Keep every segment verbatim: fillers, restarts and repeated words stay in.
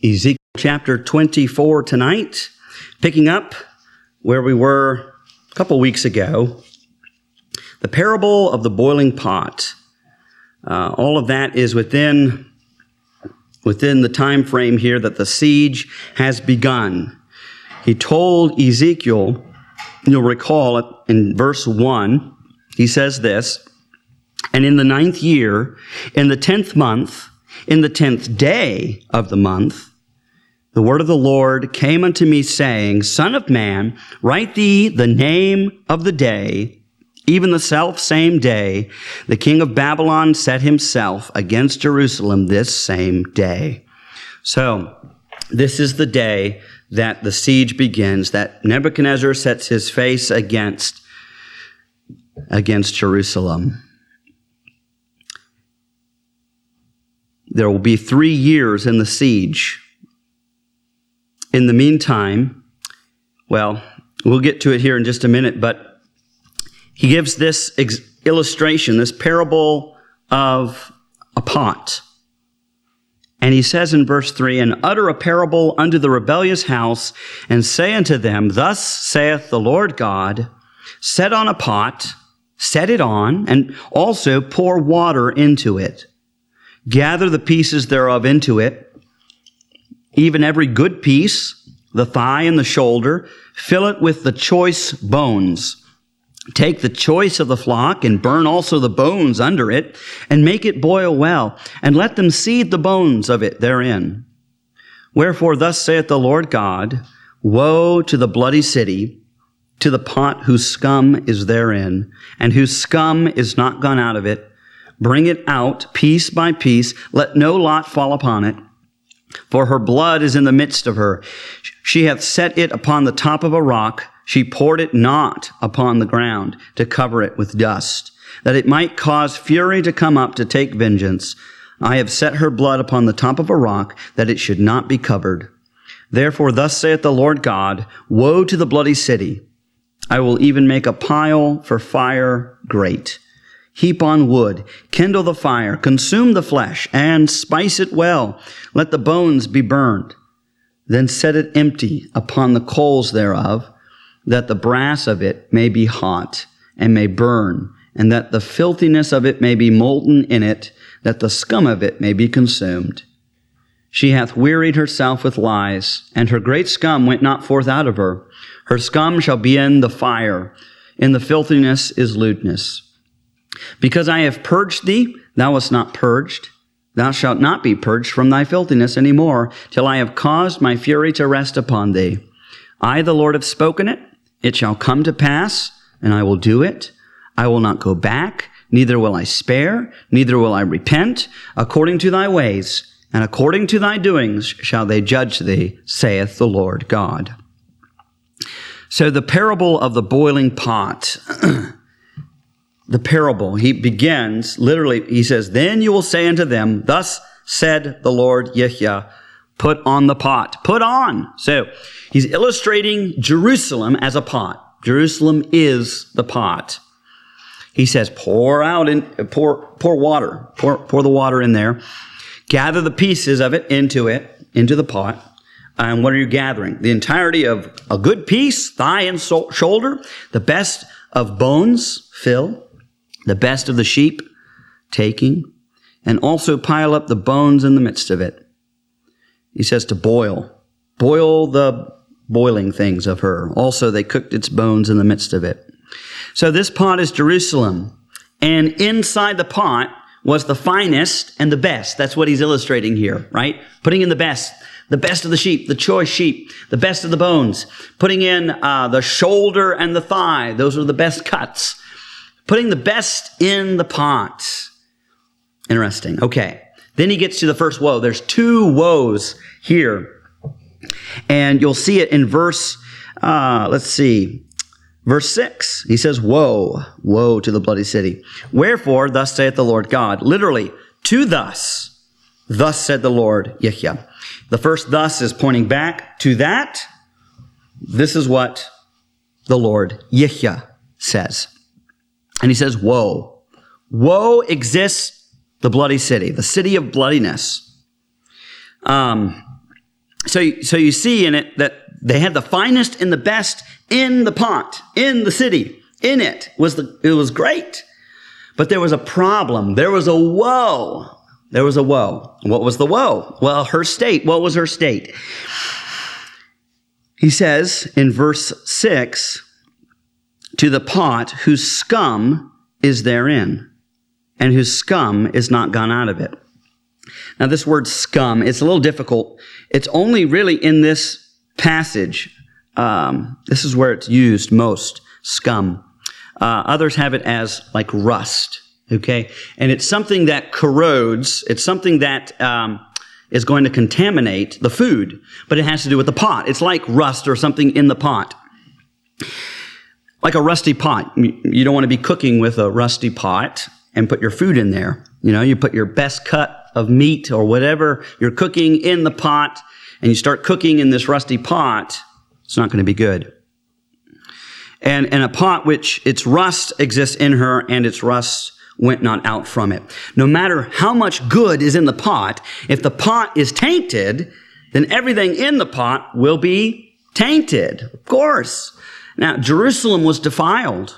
Ezekiel chapter twenty-four tonight, picking up where we were a couple weeks ago. The parable of the boiling pot. Uh, all of that is within, within the time frame here that the siege has begun. He told Ezekiel, you'll recall it in verse one, he says this, "And in the ninth year, in the tenth month, in the tenth day of the month, the word of the Lord came unto me, saying, Son of man, write thee the name of the day, even the self same day, the king of Babylon set himself against Jerusalem this same day." So, this is the day that the siege begins, that Nebuchadnezzar sets his face against, against Jerusalem. There will be three years in the siege. In the meantime, well, we'll get to it here in just a minute, but he gives this ex- illustration, this parable of a pot. And he says in verse three, "And utter a parable unto the rebellious house, and say unto them, Thus saith the Lord God, set on a pot, set it on, and also pour water into it. Gather the pieces thereof into it, even every good piece, the thigh and the shoulder, fill it with the choice bones. Take the choice of the flock, and burn also the bones under it, and make it boil well, and let them seethe the bones of it therein. Wherefore thus saith the Lord God, Woe to the bloody city, to the pot whose scum is therein, and whose scum is not gone out of it. Bring it out piece by piece, let no lot fall upon it. For her blood is in the midst of her. She hath set it upon the top of a rock. She poured it not upon the ground to cover it with dust, that it might cause fury to come up to take vengeance. I have set her blood upon the top of a rock, that it should not be covered. Therefore thus saith the Lord God, Woe to the bloody city! I will even make a pile for fire great. Heap on wood, kindle the fire, consume the flesh, and spice it well. Let the bones be burned. Then set it empty upon the coals thereof, that the brass of it may be hot, and may burn, and that the filthiness of it may be molten in it, that the scum of it may be consumed. She hath wearied herself with lies, and her great scum went not forth out of her. Her scum shall be in the fire, in the filthiness is lewdness. Because I have purged thee, thou wast not purged. Thou shalt not be purged from thy filthiness any more, till I have caused my fury to rest upon thee. I, the Lord, have spoken it. It shall come to pass, and I will do it. I will not go back, neither will I spare, neither will I repent. According to thy ways, and according to thy doings shall they judge thee, saith the Lord God." So the parable of the boiling pot. The parable, he begins, literally, he says, "Then you will say unto them, Thus said the Lord Yahweh, put on the pot." Put on. So he's illustrating Jerusalem as a pot. Jerusalem is the pot. He says, pour out and pour, pour water, pour, pour the water in there. Gather the pieces of it into it, into the pot. And what are you gathering? The entirety of a good piece, thigh and so- shoulder, the best of bones, fill. The best of the sheep, taking, and also pile up the bones in the midst of it. He says to boil. Boil the boiling things of her. Also, they cooked its bones in the midst of it. So this pot is Jerusalem. And inside the pot was the finest and the best. That's what he's illustrating here, right? Putting in the best. The best of the sheep, the choice sheep, the best of the bones. Putting in uh, the shoulder and the thigh. Those are the best cuts. Putting the best in the pot. Interesting. Okay. Then he gets to the first woe. There's two woes here. And you'll see it in verse, uh, let's see, verse six. He says, Woe, woe to the bloody city. Wherefore, thus saith the Lord God. Literally, to thus, thus said the Lord Yahweh. The first thus is pointing back to that. This is what the Lord Yahweh says. And he says, Woe. Woe exists the bloody city, the city of bloodiness. Um, so, so you see in it that they had the finest and the best in the pot, in the city, in it was the, it was great. But there was a problem. There was a woe. There was a woe. What was the woe? Well, her state. What was her state? He says in verse six, to the pot whose scum is therein, and whose scum is not gone out of it. Now, this word scum, it's a little difficult. It's only really in this passage. Um, this is where it's used most, scum. Uh, others have it as like rust, okay? And it's something that corrodes. It's something that um, is going to contaminate the food, but it has to do with the pot. It's like rust or something in the pot. Like a rusty pot. You don't want to be cooking with a rusty pot and put your food in there. You know, you put your best cut of meat or whatever you're cooking in the pot, and you start cooking in this rusty pot, it's not going to be good. And, and a pot which its rust exists in her, and its rust went not out from it. No matter how much good is in the pot, if the pot is tainted, then everything in the pot will be tainted. Of course. Now, Jerusalem was defiled.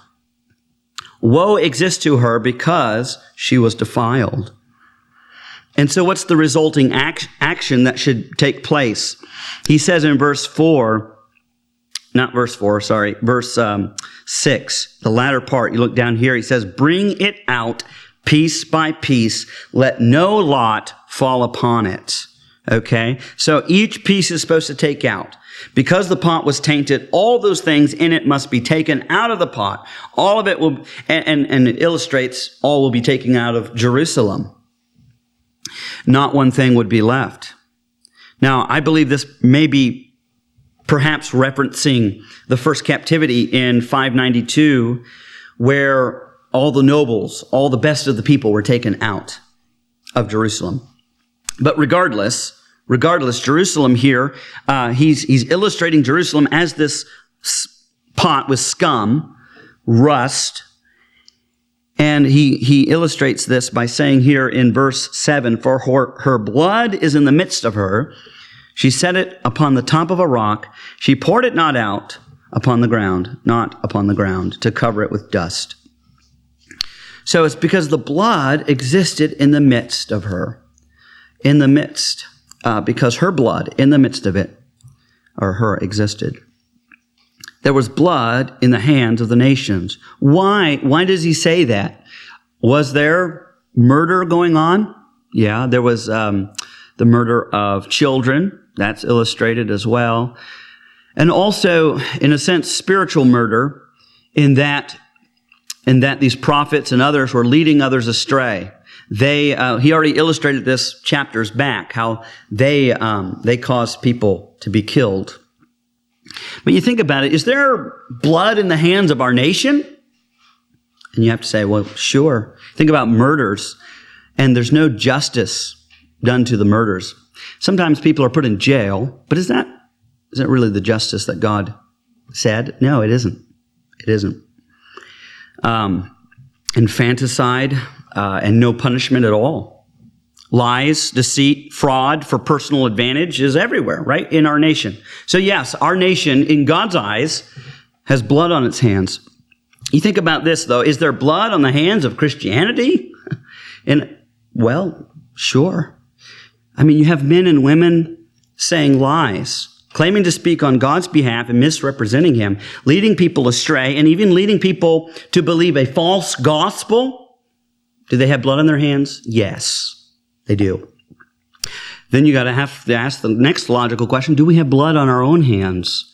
Woe exists to her because she was defiled. And so what's the resulting act, action that should take place? He says in verse four, not verse four, sorry, verse um, six, the latter part, you look down here, he says, bring it out piece by piece, let no lot fall upon it. Okay? So each piece is supposed to take out. Because the pot was tainted, all those things in it must be taken out of the pot. All of it will, and, and, and it illustrates all will be taken out of Jerusalem. Not one thing would be left. Now, I believe this may be perhaps referencing the first captivity in five ninety-two, where all the nobles, all the best of the people were taken out of Jerusalem. But regardless, regardless, Jerusalem here, uh, he's, he's illustrating Jerusalem as this pot with scum, rust. And he, he illustrates this by saying here in verse seven, for her, her blood is in the midst of her. She set it upon the top of a rock. She poured it not out upon the ground, not upon the ground, to cover it with dust. So it's because the blood existed in the midst of her. In the midst. Uh, because her blood in the midst of it, or her, existed. There was blood in the hands of the nations. Why? Why does he say that? Was there murder going on? Yeah, there was um, the murder of children. That's illustrated as well. And also, in a sense, spiritual murder, in that, in that these prophets and others were leading others astray. They, uh, he already illustrated this chapters back, how they, um, they caused people to be killed. But you think about it, is there blood in the hands of our nation? And you have to say, well, sure. Think about murders, and there's no justice done to the murders. Sometimes people are put in jail, but is that, is that really the justice that God said? No, it isn't. It isn't. Um, infanticide, uh, and no punishment at all. Lies, deceit, fraud for personal advantage is everywhere, right, in our nation. So yes, our nation, in God's eyes, has blood on its hands. You think about this, though. Is there blood on the hands of Christianity? And, well, sure. I mean, you have men and women saying lies, claiming to speak on God's behalf and misrepresenting him, leading people astray, and even leading people to believe a false gospel. Do they have blood on their hands? Yes, they do. Then you got to have to ask the next logical question, do we have blood on our own hands?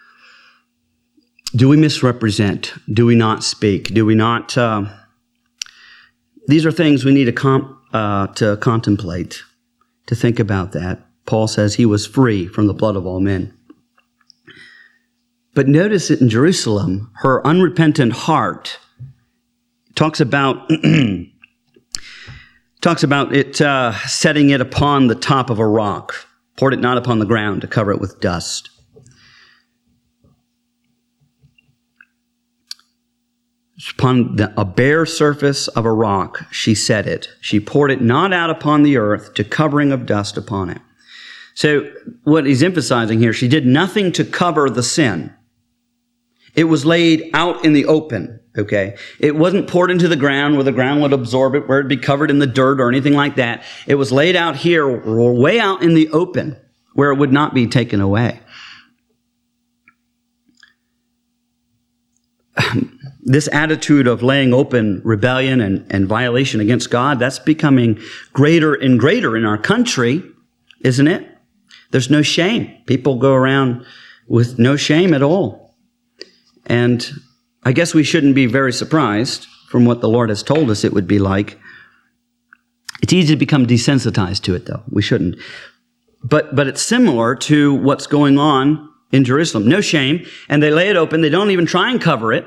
Do we misrepresent? Do we not speak? Do we not? Uh, these are things we need to, com- uh, to contemplate, to think about that. Paul says he was free from the blood of all men. But notice it in Jerusalem, her unrepentant heart talks about talks about it uh, setting it upon the top of a rock, poured it not upon the ground to cover it with dust. Upon the, a bare surface of a rock, she set it. She poured it not out upon the earth to covering of dust upon it. So what he's emphasizing here, she did nothing to cover the sin. It was laid out in the open, okay? It wasn't poured into the ground where the ground would absorb it, where it'd be covered in the dirt or anything like that. It was laid out here, way out in the open, where it would not be taken away. This attitude of laying open rebellion and, and violation against God, that's becoming greater and greater in our country, isn't it? There's no shame. People go around with no shame at all. And I guess we shouldn't be very surprised from what the Lord has told us it would be like. It's easy to become desensitized to it, though. We shouldn't. But, but it's similar to what's going on in Jerusalem. No shame. And they lay it open. They don't even try and cover it.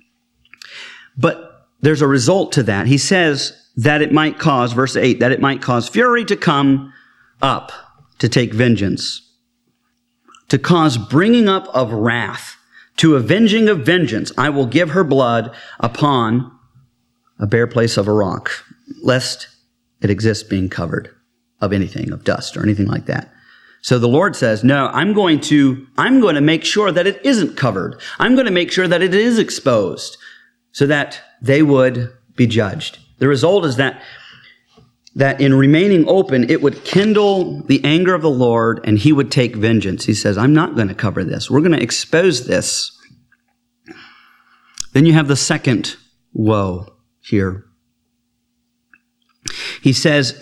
But there's a result to that. He says that it might cause, verse eight, that it might cause fury to come up to take vengeance, to cause bringing up of wrath, to avenging of vengeance. I will give her blood upon a bare place of a rock, lest it exists being covered of anything, of dust or anything like that. So the Lord says, no, I'm going to, I'm going to make sure that it isn't covered. I'm going to make sure that it is exposed so that they would be judged. The result is that that in remaining open, it would kindle the anger of the Lord and he would take vengeance. He says, I'm not going to cover this. We're going to expose this. Then you have the second woe here. He says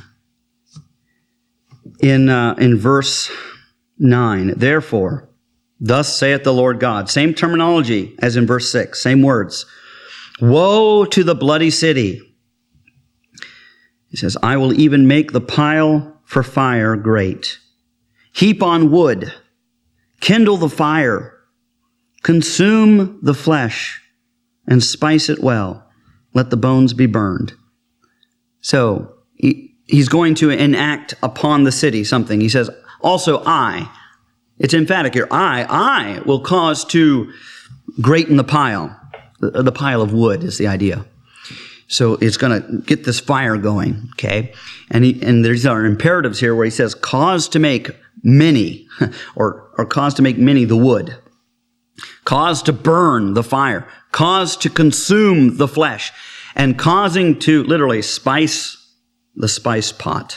in, uh, in verse nine, therefore, thus saith the Lord God. Same terminology as in verse six, same words. Woe to the bloody city. He says, I will even make the pile for fire great. Heap on wood, kindle the fire, consume the flesh, and spice it well. Let the bones be burned. So he, he's going to enact upon the city something. He says, also I, it's emphatic here, I, I will cause to greaten the pile. The, the pile of wood is the idea. So it's going to get this fire going, okay? And he, and there's our imperatives here where he says, cause to make many, or, or cause to make many the wood. Cause to burn the fire. Cause to consume the flesh. And causing to literally spice the spice pot.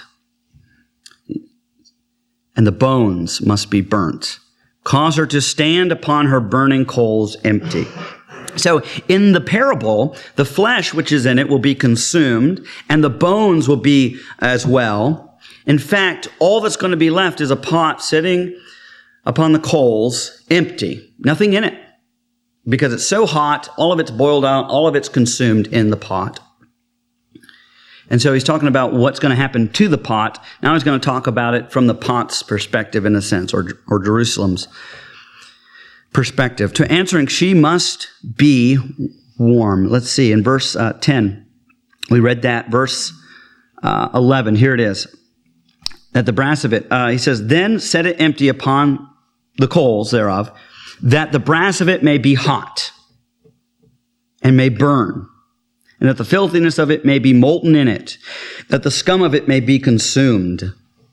And the bones must be burnt. Cause her to stand upon her burning coals empty. So in the parable, the flesh which is in it will be consumed, and the bones will be as well. In fact, all that's going to be left is a pot sitting upon the coals, empty, nothing in it. Because it's so hot, all of it's boiled out, all of it's consumed in the pot. And so he's talking about what's going to happen to the pot. Now he's going to talk about it from the pot's perspective, in a sense, or, or Jerusalem's perspective. To answering, she must be warm. Let's see, in verse uh, ten, we read that. Verse uh, eleven, here it is. At the brass of it, uh, he says, then set it empty upon the coals thereof, that the brass of it may be hot and may burn, and that the filthiness of it may be molten in it, that the scum of it may be consumed.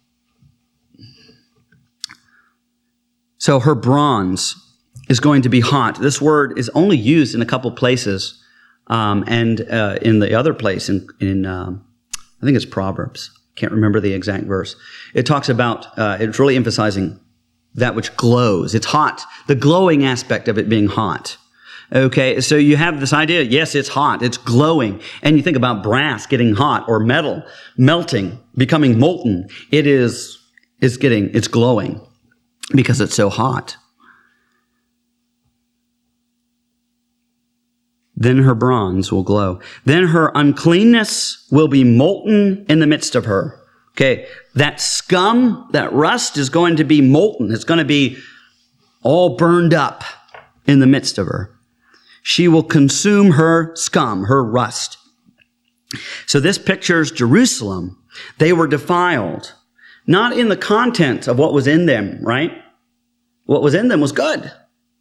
So her bronze is going to be hot. This word is only used in a couple places, um, and uh, in the other place, in, in um, I think it's Proverbs. Can't remember the exact verse. It talks about, uh, it's really emphasizing that which glows. It's hot. The glowing aspect of it being hot. Okay, so you have this idea, yes, it's hot, it's glowing. And you think about brass getting hot, or metal melting, becoming molten. It is, it's getting, it's glowing because it's so hot. Then her bronze will glow. Then her uncleanness will be molten in the midst of her. Okay, that scum, that rust is going to be molten. It's going to be all burned up in the midst of her. She will consume her scum, her rust. So this pictures Jerusalem. They were defiled, not in the content of what was in them, right? What was in them was good.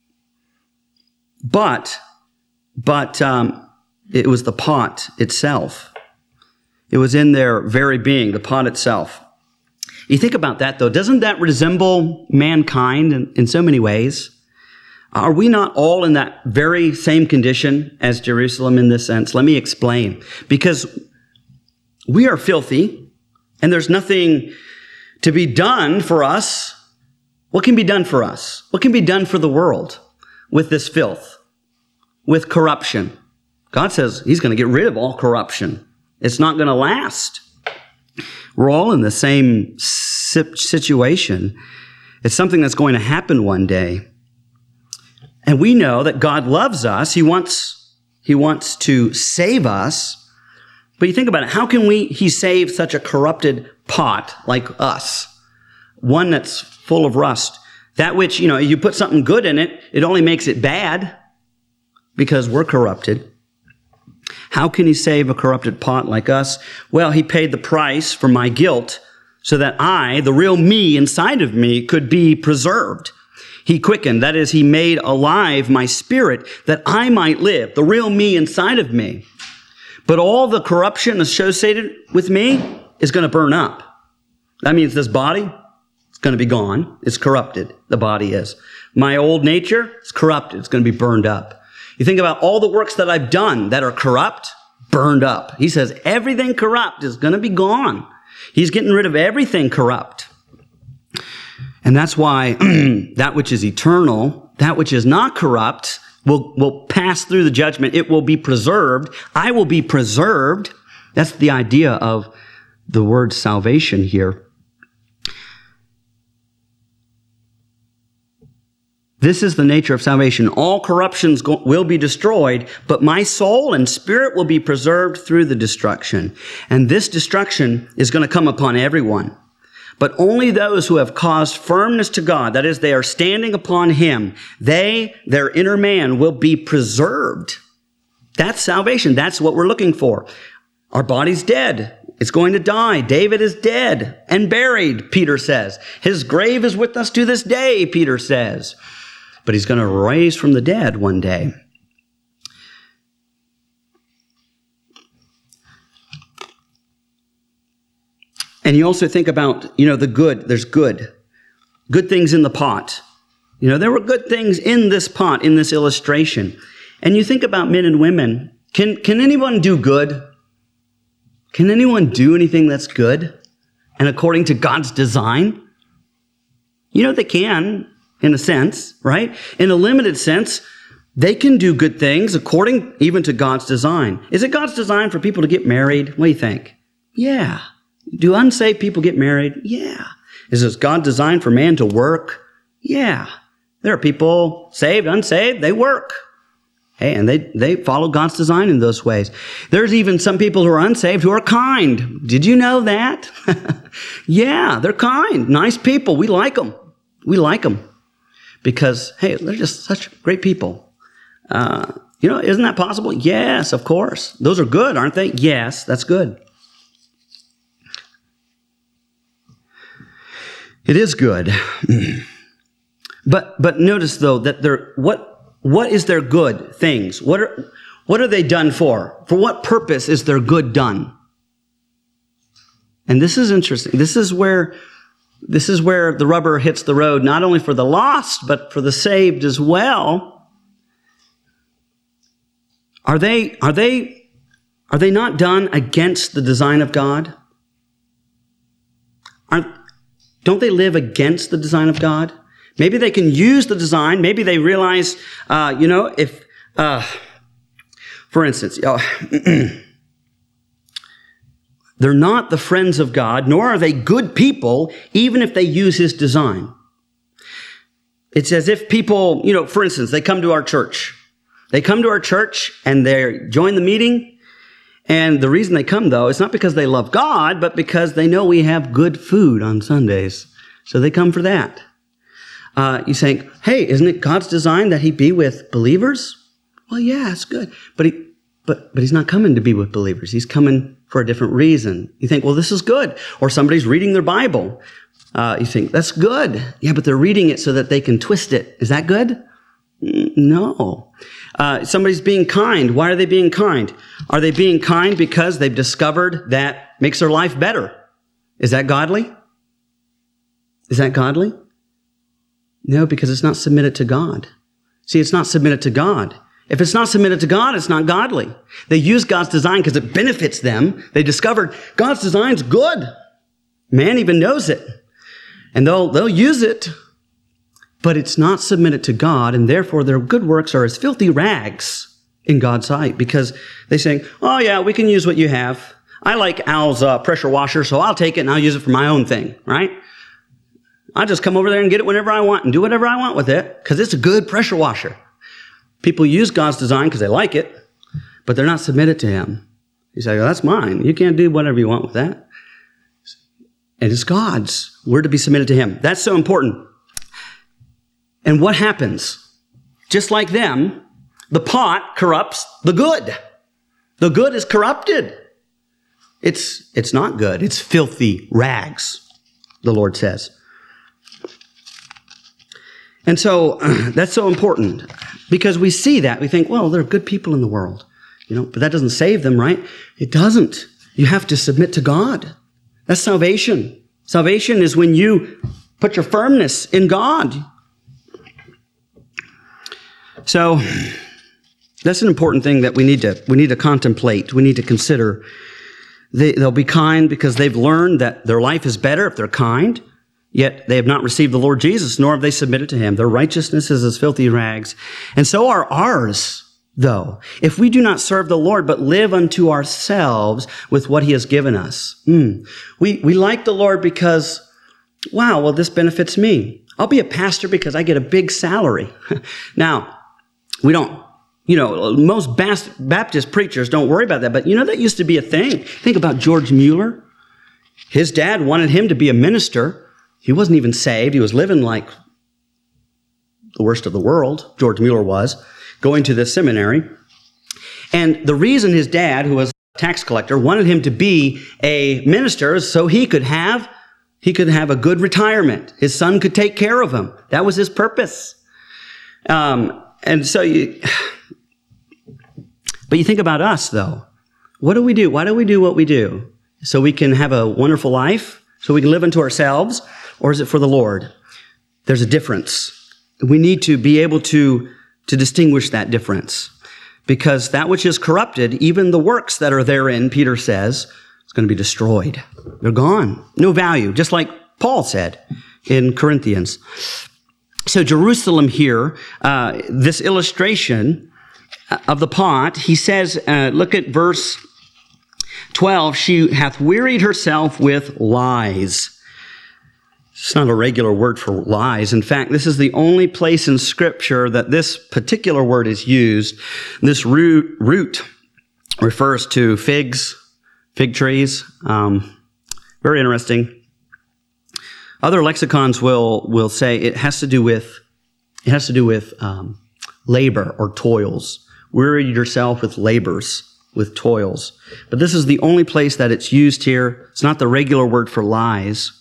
But But um, it was the pot itself. It was in their very being, the pot itself. You think about that, though. Doesn't that resemble mankind in, in so many ways? Are we not all in that very same condition as Jerusalem in this sense? Let me explain. Because we are filthy, and there's nothing to be done for us. What can be done for us? What can be done for the world with this filth, with corruption? God says he's going to get rid of all corruption. It's not going to last. We're all in the same situation. It's something that's going to happen one day. And we know that God loves us. He wants, he wants to save us. But you think about it. How can we, he save such a corrupted pot like us? One that's full of rust. That which, you know, you put something good in it, it only makes it bad because we're corrupted. How can he save a corrupted pot like us? Well, he paid the price for my guilt so that I, the real me inside of me, could be preserved. He quickened, that is, he made alive my spirit that I might live, the real me inside of me. But all the corruption associated with me is going to burn up. That means this body is going to be gone. It's corrupted. The body is. My old nature is corrupted. It's going to be burned up. You think about all the works that I've done that are corrupt, burned up. He says everything corrupt is going to be gone. He's getting rid of everything corrupt. And that's why that which is eternal, that which is not corrupt, will, will pass through the judgment. It will be preserved. I will be preserved. That's the idea of the word salvation here. This is the nature of salvation. All corruptions go- will be destroyed, but my soul and spirit will be preserved through the destruction. And this destruction is going to come upon everyone. But only those who have caused firmness to God, that is, they are standing upon him, they, their inner man, will be preserved. That's salvation. That's what we're looking for. Our body's dead. It's going to die. David is dead and buried, Peter says. His grave is with us to this day, Peter says. But he's going to rise from the dead one day. And you also think about, you know, the good. There's good. Good things in the pot. You know, there were good things in this pot, in this illustration. And you think about men and women. Can, can anyone do good? Can anyone do anything that's good and according to God's design? You know, they can, in a sense, right? In a limited sense, they can do good things according even to God's design. Is it God's design for people to get married? What do you think? Yeah. Do unsaved people get married? Yeah. Is it God designed for man to work? Yeah. There are people saved, unsaved, they work. Hey, and they, they follow God's design in those ways. There's even some people who are unsaved who are kind. Did you know that? Yeah, they're kind, nice people. We like them. We like them because, hey, they're just such great people. Uh, you know, isn't that possible? Yes, of course. Those are good, aren't they? Yes, that's good. It is good. But but notice though that they're what what is their good things? What are what are they done for? For what purpose is their good done? And this is interesting. This is where this is where the rubber hits the road, not only for the lost, but for the saved as well. Are they are they are they not done against the design of God? Aren't Don't they live against the design of God? Maybe they can use the design. Maybe they realize, uh, you know, if, uh, for instance, uh, they're not the friends of God, nor are they good people, even if they use his design. It's as if people, you know, for instance, they come to our church. They come to our church and they join the meeting. And the reason they come, though, is not because they love God, but because they know we have good food on Sundays. So they come for that. Uh, you think, hey, isn't it God's design that he be with believers? Well, yeah, it's good. But he, but, but he's not coming to be with believers. He's coming for a different reason. You think, well, this is good. Or somebody's reading their Bible. Uh, you think, that's good. Yeah, but they're reading it so that they can twist it. Is that good? No. Uh, somebody's being kind. Why are they being kind? Are they being kind because they've discovered that makes their life better? Is that godly? Is that godly? No, because it's not submitted to God. See, it's not submitted to God. If it's not submitted to God, it's not godly. They use God's design because it benefits them. They discovered God's design's good. Man even knows it. And they'll, they'll use it, but it's not submitted to God, and therefore their good works are as filthy rags in God's sight, because they say, oh yeah, we can use what you have. I like Al's uh, pressure washer, so I'll take it and I'll use it for my own thing, right? I'll just come over there and get it whenever I want and do whatever I want with it because it's a good pressure washer. People use God's design because they like it, but they're not submitted to him. You say, oh, that's mine. You can't do whatever you want with that. And it's God's. We're to be submitted to him. That's so important. And what happens? Just like them, the pot corrupts the good. The good is corrupted. It's, it's not good. It's filthy rags, the Lord says. And so uh, that's so important because we see that. We think, well, there are good people in the world, you know, but that doesn't save them, right? It doesn't. You have to submit to God. That's salvation. Salvation is when you put your firmness in God. So that's an important thing that we need to we need to contemplate. We need to consider. They, they'll be kind because they've learned that their life is better if they're kind. Yet they have not received the Lord Jesus, nor have they submitted to him. Their righteousness is as filthy rags. And so are ours, though, if we do not serve the Lord, but live unto ourselves with what he has given us. Mm. We, we like the Lord because, wow, well, this benefits me. I'll be a pastor because I get a big salary. Now, we don't, you know, most Baptist preachers don't worry about that, but you know, that used to be a thing. Think about George Mueller. His dad wanted him to be a minister. He wasn't even saved. He was living like the worst of the world, George Mueller was, going to this seminary. And the reason his dad, who was a tax collector, wanted him to be a minister is so he could have, he could have a good retirement. His son could take care of him. That was his purpose. Um, and so you, but you think about us though. What do we do? Why do we do what we do? So we can have a wonderful life? So we can live unto ourselves? Or is it for the Lord? There's a difference. We need to be able to, to distinguish that difference. Because that which is corrupted, even the works that are therein, Peter says, is going to be destroyed. They're gone. No value. Just like Paul said in Corinthians. So Jerusalem here, uh, this illustration of the pot, he says, uh, look at verse twelve, she hath wearied herself with lies. It's not a regular word for lies. In fact, this is the only place in Scripture that this particular word is used. This root, root refers to figs, fig trees. Um, very interesting. Other lexicons will will say it has to do with it has to do with um, labor or toils. Wearied yourself with labors, with toils. But this is the only place that it's used here. It's not the regular word for lies.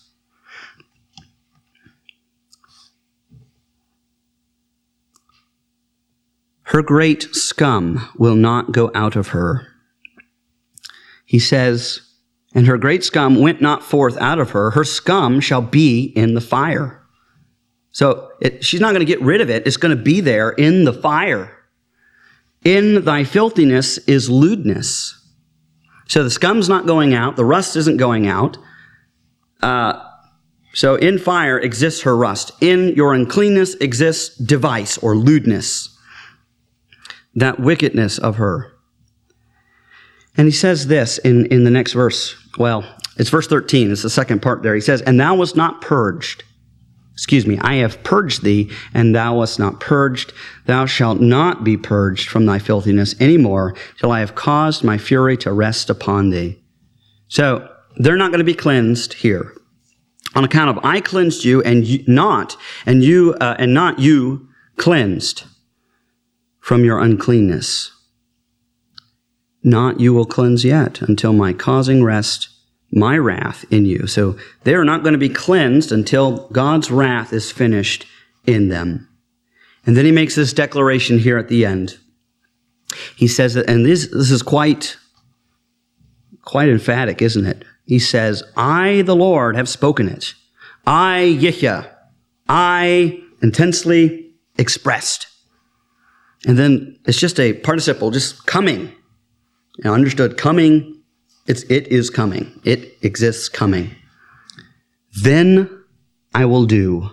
Her great scum will not go out of her. He says, and her great scum went not forth out of her. Her scum shall be in the fire. So it, she's not going to get rid of it. It's going to be there in the fire. In thy filthiness is lewdness. So the scum's not going out. The rust isn't going out. Uh, so in fire exists her rust. In your uncleanness exists device or lewdness. That wickedness of her. And he says this in, in the next verse. Well, it's verse thirteen. It's the second part there. He says, and thou wast not purged. Excuse me, I have purged thee, and thou wast not purged. Thou shalt not be purged from thy filthiness any more, till I have caused my fury to rest upon thee. So, they're not going to be cleansed here. On account of I cleansed you, and you, not, and you, uh, and not you cleansed from your uncleanness. Not you will cleanse yet, until my causing rest my wrath in you. So they are not going to be cleansed until God's wrath is finished in them. And then he makes this declaration here at the end. He says that, and this, this is quite, quite emphatic, isn't it? He says, I, the Lord, have spoken it. I, Yihya, I intensely expressed. And then it's just a participle, just coming. Now, understood, coming, it's, it is coming. It exists coming. Then I will do.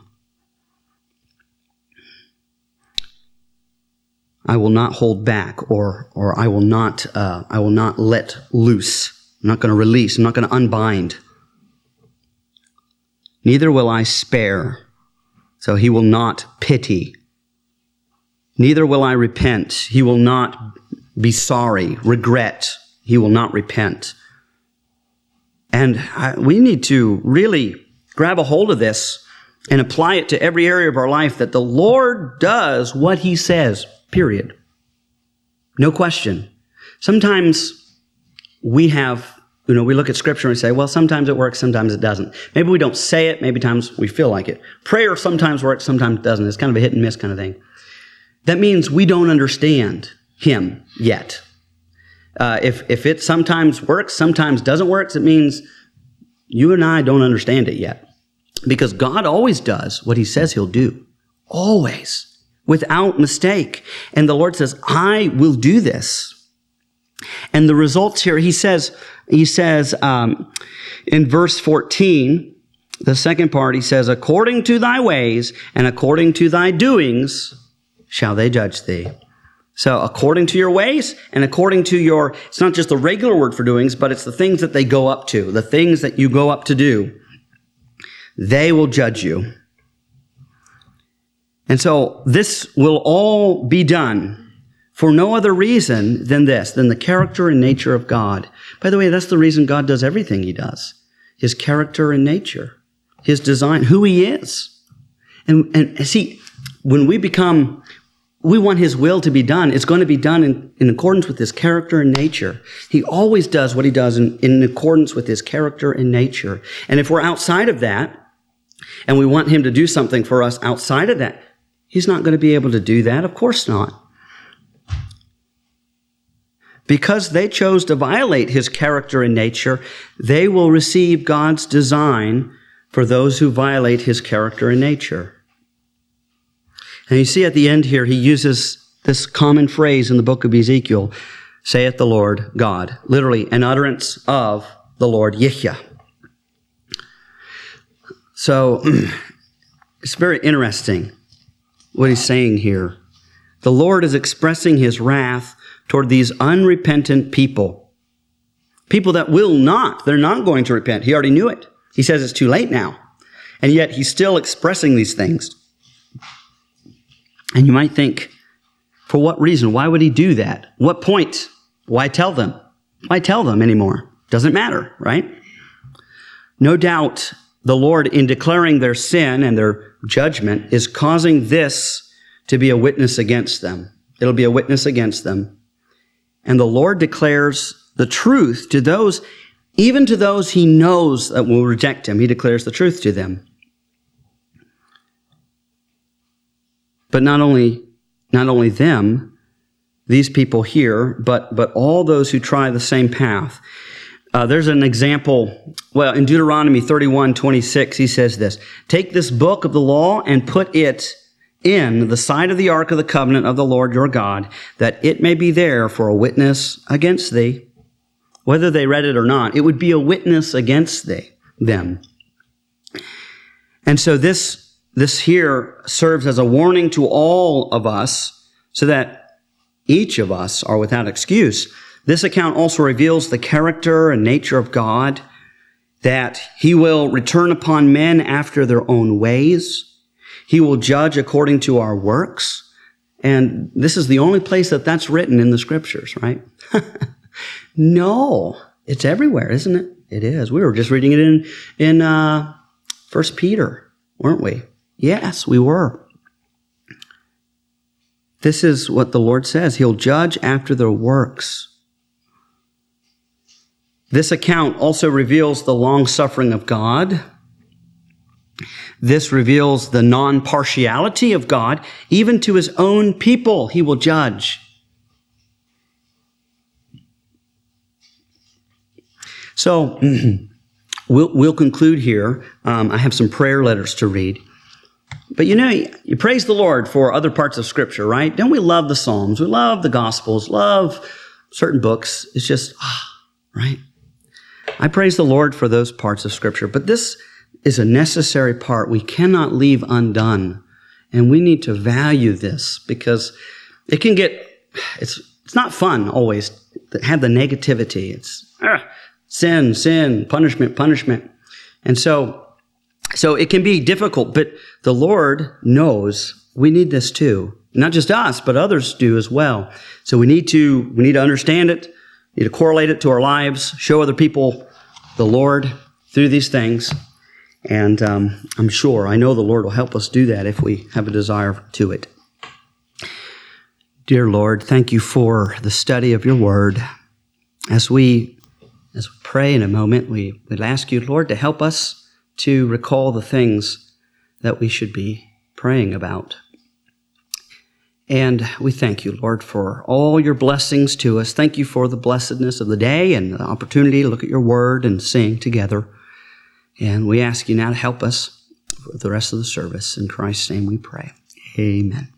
I will not hold back, or or I will not uh, I will not let loose. I'm not going to release. I'm not going to unbind. Neither will I spare. So he will not pity. Neither will I repent. He will not be sorry, regret. He will not repent. And I, we need to really grab a hold of this and apply it to every area of our life, that the Lord does what he says, period. No question. Sometimes we have, you know, we look at Scripture and we say, well, sometimes it works, sometimes it doesn't. Maybe we don't say it, maybe times we feel like it. Prayer sometimes works, sometimes it doesn't. It's kind of a hit and miss kind of thing. That means we don't understand him yet. Uh, if, if it sometimes works, sometimes doesn't work, it means you and I don't understand it yet. Because God always does what he says he'll do. Always. Without mistake. And the Lord says, I will do this. And the results here, he says, he says um, in verse fourteen, the second part, he says, according to thy ways and according to thy doings shall they judge thee. So according to your ways and according to your, it's not just the regular word for doings, but it's the things that they go up to, the things that you go up to do. They will judge you. And so this will all be done for no other reason than this, than the character and nature of God. By the way, that's the reason God does everything he does. His character and nature, his design, who he is. And, and see, when we become, we want his will to be done, it's going to be done in, in accordance with his character and nature. He always does what he does in, in accordance with his character and nature. And if we're outside of that, and we want him to do something for us outside of that, he's not going to be able to do that. Of course not. Because they chose to violate his character and nature, they will receive God's design for those who violate his character and nature. And you see at the end here, he uses this common phrase in the book of Ezekiel, saith the Lord God, literally an utterance of the Lord Yihya. So it's very interesting what he's saying here. The Lord is expressing his wrath toward these unrepentant people. People that will not, they're not going to repent. He already knew it. He says it's too late now. And yet he's still expressing these things. And you might think, for what reason? Why would he do that? What point? Why tell them? Why tell them anymore? Doesn't matter, right? No doubt the Lord, in declaring their sin and their judgment, is causing this to be a witness against them. It'll be a witness against them. And the Lord declares the truth to those, even to those he knows that will reject him. He declares the truth to them. But not only, not only them, these people here, but, but all those who try the same path. Uh, there's an example, well, in Deuteronomy thirty-one twenty-six, he says this, take this book of the law and put it in the side of the ark of the covenant of the Lord your God, that it may be there for a witness against thee. Whether they read it or not, it would be a witness against thee, them. And so this, this here serves as a warning to all of us, so that each of us are without excuse. This account also reveals the character and nature of God, that he will return upon men after their own ways. He will judge according to our works. And this is the only place that that's written in the scriptures, right? No, it's everywhere, isn't it? It is. We were just reading it in, in uh, First Peter, weren't we? Yes, we were. This is what the Lord says. He'll judge after their works. This account also reveals the long-suffering of God. This reveals the non-partiality of God. Even to his own people, he will judge. So, we'll, we'll conclude here. Um, I have some prayer letters to read. But you know, you praise the Lord for other parts of Scripture, right? Don't we love the Psalms? We love the Gospels, love certain books. It's just, ah, right? I praise the Lord for those parts of Scripture. But this is a necessary part we cannot leave undone. And we need to value this because it can get, it's it's not fun always to have the negativity. It's ah, sin, sin, punishment, punishment. And so, so it can be difficult, but the Lord knows we need this too. Not just us, but others do as well. So we need to, we need to understand it, we need to correlate it to our lives, show other people the Lord through these things. And um, I'm sure, I know the Lord will help us do that if we have a desire to it. Dear Lord, thank you for the study of your word. As we, as we pray in a moment, we will ask you, Lord, to help us to recall the things that we should be praying about. And we thank you, Lord, for all your blessings to us. Thank you for the blessedness of the day and the opportunity to look at your word and sing together. And we ask you now to help us for the rest of the service. In Christ's name we pray. Amen.